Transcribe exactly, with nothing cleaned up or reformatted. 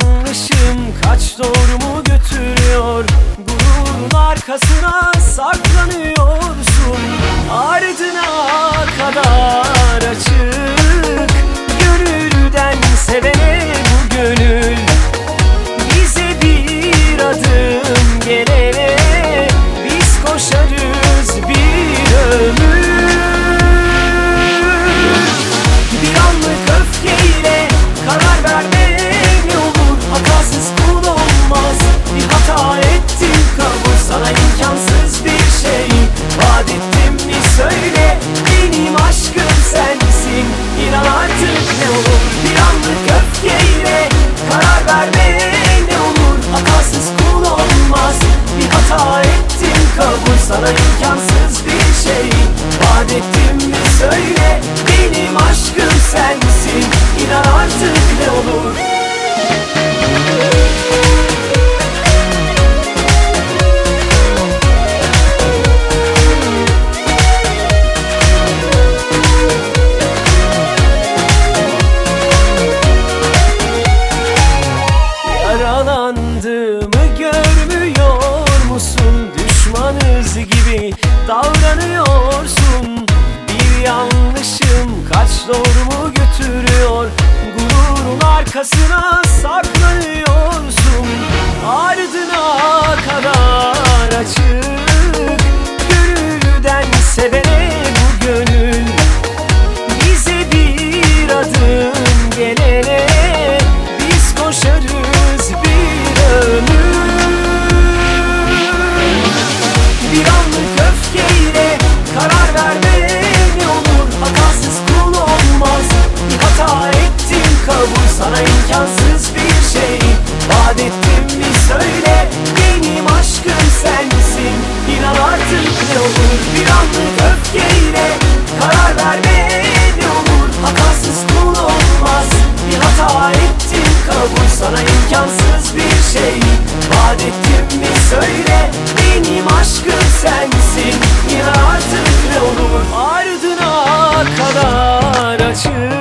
yanlışım kaç doğru mu götürüyor? Gururun arkasına saklanıyorsun. Ardına kadar açık, gönülden sevene bu gönül. Bize bir adım gelene biz koşarız bir ömür. Bir anlık öfkeyle karar verme ne olur, hatasız kul olmaz. Bir hata ettim kabul, sana imkansız bir şey vaat ettim mi söyle, benim aşkım sensin, inan artık ne olur. Bir anlık öfkeyle karar verme ne olur, hatasız kul olmaz. Bir hata ettim kabul, sana imkansız bir şey vaat ettim mi söyle, benim aşkım sensin, inan artık ne olur. Yaralandığımı görmüyor musun? Düşmanız gibi davranıyorsun. Bir yanlışım kaç doğru mu götürüyor? Gururun arkasına saklanıyorsun. Ardına kadar açık, gönülden sevene bu gönül. Bize bir adım gelene biz koşarız bir ömür. Bir anlık öfkeyle karar verme ne olur, hatasız kul olmaz. Bir hata ettim kabul, sana imkansız bir şey vaat ettim mi söyle, benim aşkım sensin, inan artık ne olur. Bir anlık öfkeyle karar verme ne olur, hatasız kul olmaz. Bir hata ettim kabul, sana imkansız bir şey vaat ettim mi söyle, benim aşkım sensin, inan artık ne olur. Ardına kadar açık,